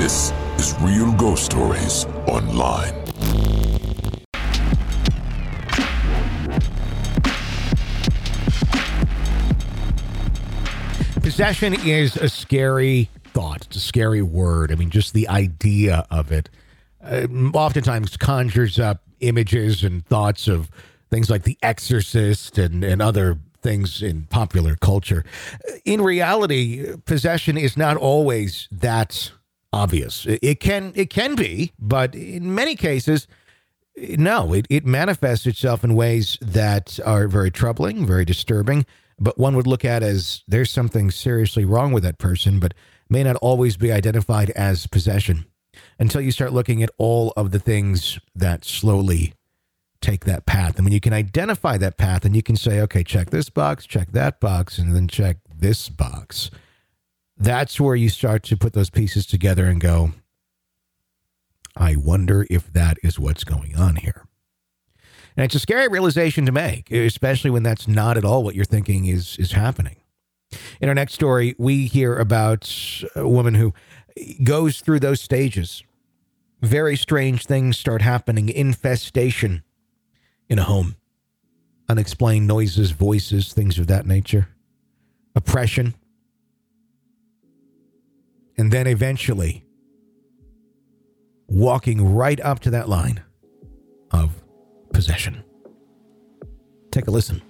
This is Real Ghost Stories Online. Possession is a scary thought. It's a scary word. I mean, just the idea of it oftentimes conjures up images and thoughts of things like The Exorcist and other things in popular culture. In reality, possession is not always that obvious. It can be, but in many cases, no, it manifests itself in ways that are very troubling, very disturbing, but one would look at as there's something seriously wrong with that person, but may not always be identified as possession until you start looking at all of the things that slowly take that path. And when you can identify that path and you can say, okay, check this box, check that box, and then check this box, that's where you start to put those pieces together and go, I wonder if that is what's going on here. And it's a scary realization to make, especially when that's not at all what you're thinking is happening. In our next story, we hear about a woman who goes through those stages. Very strange things start happening. Infestation in a home. Unexplained noises, voices, things of that nature. Oppression. And then eventually walking right up to that line of possession. Take a listen.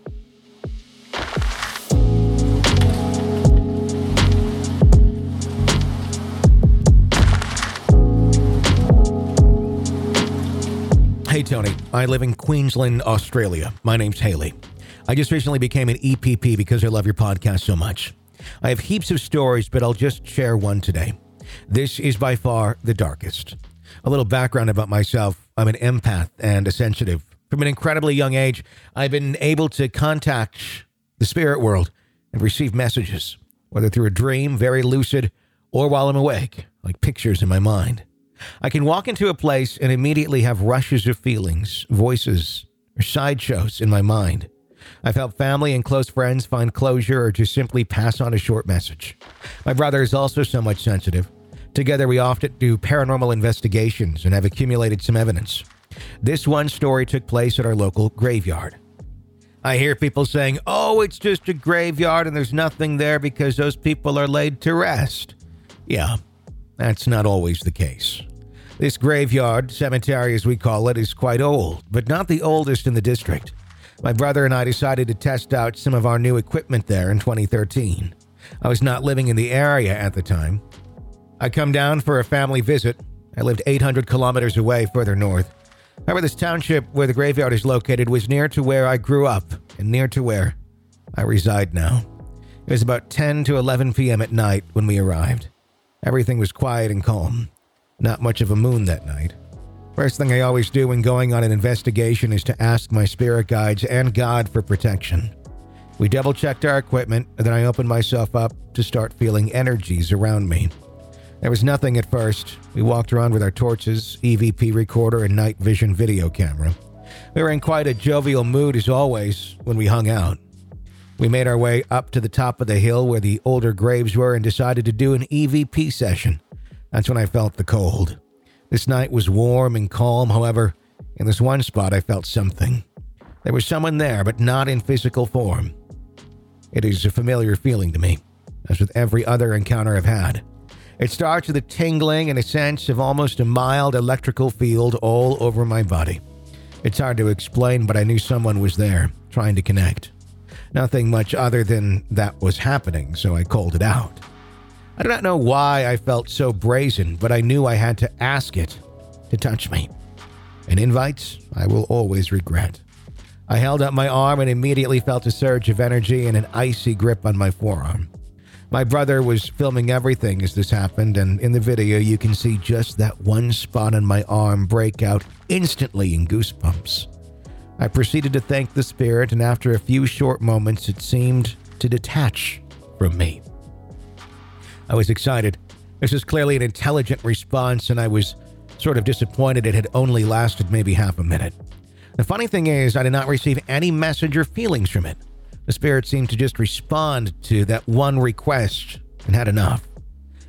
Hey, Tony. I live in Queensland, Australia. My name's Haley. I just recently became an EPP because I love your podcast so much. I have heaps of stories, but I'll just share one today. This is by far the darkest. A little background about myself. I'm an empath and a sensitive. From an incredibly young age, I've been able to contact the spirit world and receive messages, whether through a dream, very lucid, or while I'm awake, like pictures in my mind. I can walk into a place and immediately have rushes of feelings, voices, or sideshows in my mind. I've helped family and close friends find closure or just simply pass on a short message. My brother is also somewhat sensitive. Together, we often do paranormal investigations and have accumulated some evidence. This one story took place at our local graveyard. I hear people saying, oh, it's just a graveyard and there's nothing there because those people are laid to rest. Yeah, that's not always the case. This graveyard, cemetery as we call it, is quite old, but not the oldest in the district. My brother and I decided to test out some of our new equipment there in 2013. I was not living in the area at the time. I come down for a family visit. I lived 800 kilometers away further north. However, this township where the graveyard is located was near to where I grew up and near to where I reside now. It was about 10 to 11 p.m. at night when we arrived. Everything was quiet and calm. Not much of a moon that night. First thing I always do when going on an investigation is to ask my spirit guides and God for protection. We double-checked our equipment, and then I opened myself up to start feeling energies around me. There was nothing at first. We walked around with our torches, EVP recorder, and night vision video camera. We were in quite a jovial mood as always when we hung out. We made our way up to the top of the hill where the older graves were and decided to do an EVP session. That's when I felt the cold. This night was warm and calm, however, in this one spot I felt something. There was someone there, but not in physical form. It is a familiar feeling to me, as with every other encounter I've had. It starts with a tingling and a sense of almost a mild electrical field all over my body. It's hard to explain, but I knew someone was there, trying to connect. Nothing much other than that was happening, so I called it out. I do not know why I felt so brazen, but I knew I had to ask it to touch me. An invite I will always regret. I held up my arm and immediately felt a surge of energy and an icy grip on my forearm. My brother was filming everything as this happened, and in the video you can see just that one spot on my arm break out instantly in goosebumps. I proceeded to thank the spirit, and after a few short moments it seemed to detach from me. I was excited. This was clearly an intelligent response, and I was sort of disappointed it had only lasted maybe half a minute. The funny thing is, I did not receive any message or feelings from it. The spirit seemed to just respond to that one request and had enough.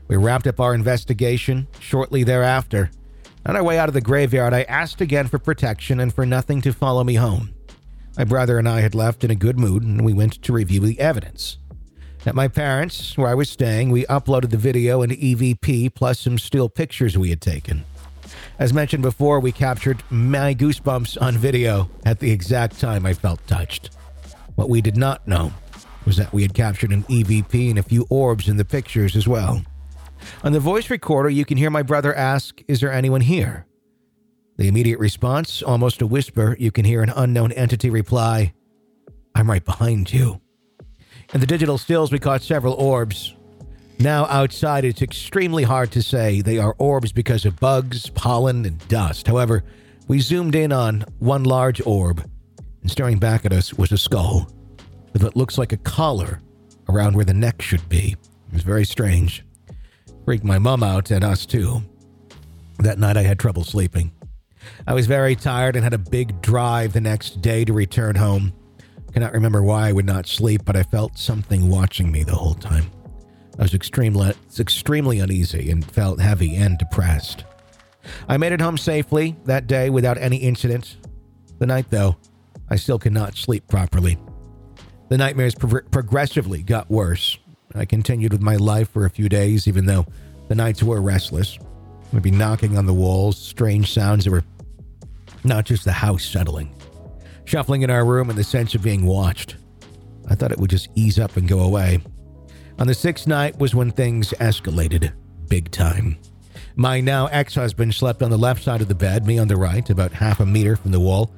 We wrapped up our investigation shortly thereafter. On our way out of the graveyard, I asked again for protection and for nothing to follow me home. My brother and I had left in a good mood, and we went to review the evidence. At my parents', where I was staying, we uploaded the video and EVP plus some still pictures we had taken. As mentioned before, we captured my goosebumps on video at the exact time I felt touched. What we did not know was that we had captured an EVP and a few orbs in the pictures as well. On the voice recorder, you can hear my brother ask, "Is there anyone here?" The immediate response, almost a whisper, you can hear an unknown entity reply, "I'm right behind you." In the digital stills, we caught several orbs. Now outside, it's extremely hard to say they are orbs because of bugs, pollen, and dust. However, we zoomed in on one large orb, and staring back at us was a skull with what looks like a collar around where the neck should be. It was very strange. Freaked my mom out and us too. That night I had trouble sleeping. I was very tired and had a big drive the next day to return home. Cannot remember why I would not sleep, but I felt something watching me the whole time. I was extremely uneasy and felt heavy and depressed. I made it home safely that day without any incident. The night, though, I still could not sleep properly. The nightmares progressively got worse. I continued with my life for a few days, even though the nights were restless. I'd be knocking on the walls, strange sounds that were not just the house settling. Shuffling in our room and the sense of being watched. I thought it would just ease up and go away. On the sixth night was when things escalated, big time. My now ex-husband slept on the left side of the bed, me on the right, about half a meter from the wall.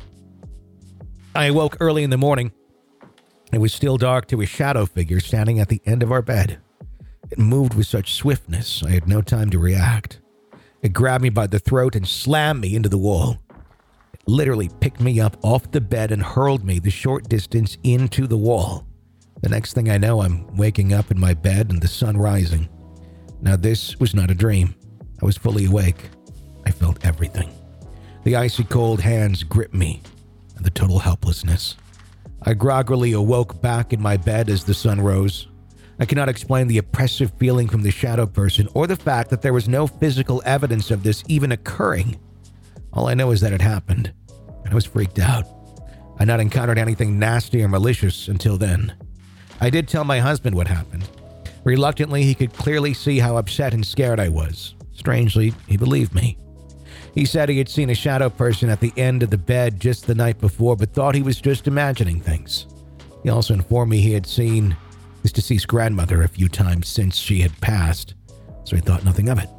I awoke early in the morning. It was still dark to a shadow figure standing at the end of our bed. It moved with such swiftness, I had no time to react. It grabbed me by the throat and slammed me into the wall. It literally picked me up off the bed and hurled me the short distance into the wall. The next thing I know, I'm waking up in my bed and the sun rising. Now this was not a dream. I was fully awake. I felt everything. The icy cold hands gripped me, and the total helplessness. I groggily awoke back in my bed as the sun rose. I cannot explain the oppressive feeling from the shadow person or the fact that there was no physical evidence of this even occurring. All I know is that it happened, and I was freaked out. I had not encountered anything nasty or malicious until then. I did tell my husband what happened. Reluctantly, he could clearly see how upset and scared I was. Strangely, he believed me. He said he had seen a shadow person at the end of the bed just the night before, but thought he was just imagining things. He also informed me he had seen his deceased grandmother a few times since she had passed, so he thought nothing of it.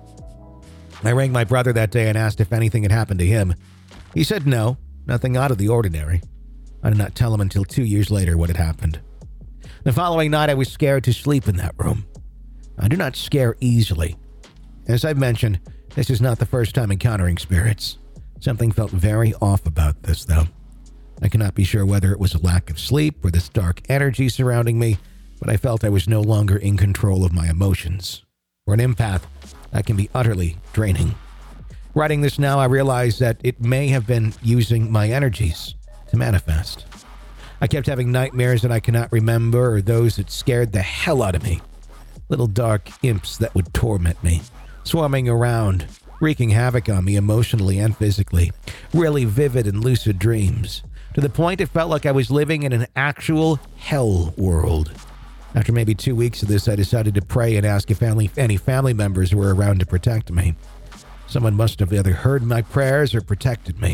I rang my brother that day and asked if anything had happened to him. He said no, nothing out of the ordinary. I did not tell him until 2 years later what had happened. The following night, I was scared to sleep in that room. I do not scare easily. As I've mentioned, this is not the first time encountering spirits. Something felt very off about this, though. I cannot be sure whether it was a lack of sleep or this dark energy surrounding me, but I felt I was no longer in control of my emotions. For an empath, that can be utterly draining. Writing this now, I realize that it may have been using my energies to manifest. I kept having nightmares that I cannot remember or those that scared the hell out of me. Little dark imps that would torment me, swarming around, wreaking havoc on me emotionally and physically. Really vivid and lucid dreams, to the point it felt like I was living in an actual hell world. After maybe 2 weeks of this, I decided to pray and ask if any family members were around to protect me. Someone must have either heard my prayers or protected me.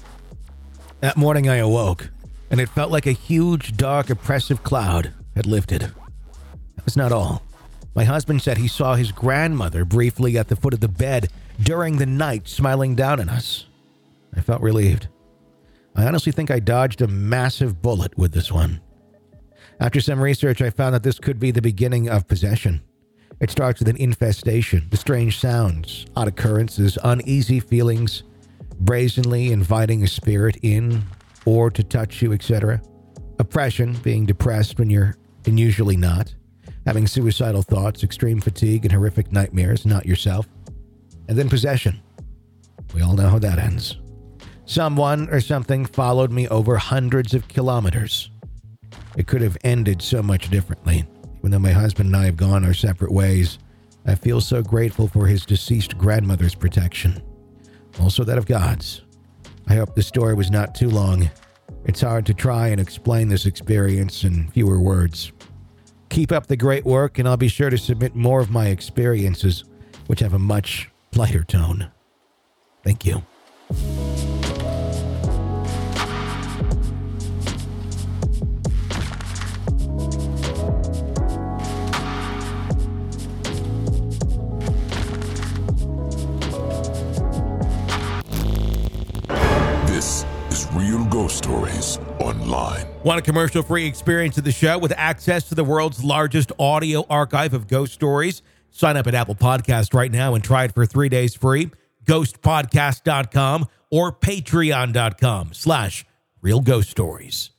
That morning I awoke, and it felt like a huge, dark, oppressive cloud had lifted. That was not all. My husband said he saw his grandmother briefly at the foot of the bed during the night, smiling down at us. I felt relieved. I honestly think I dodged a massive bullet with this one. After some research, I found that this could be the beginning of possession. It starts with an infestation, the strange sounds, odd occurrences, uneasy feelings, brazenly inviting a spirit in or to touch you, etc. Oppression, being depressed when you're usually not. Having suicidal thoughts, extreme fatigue, and horrific nightmares, not yourself. And then possession. We all know how that ends. Someone or something followed me over hundreds of kilometers. It could have ended so much differently. Even though my husband and I have gone our separate ways, I feel so grateful for his deceased grandmother's protection, also that of God's. I hope the story was not too long. It's hard to try and explain this experience in fewer words. Keep up the great work, and I'll be sure to submit more of my experiences, which have a much lighter tone. Thank you. This is Real Ghost Stories Online. Want a commercial-free experience of the show with access to the world's largest audio archive of ghost stories? Sign up at Apple Podcast right now and try it for 3 days free. Ghostpodcast.com or patreon.com/realghoststories.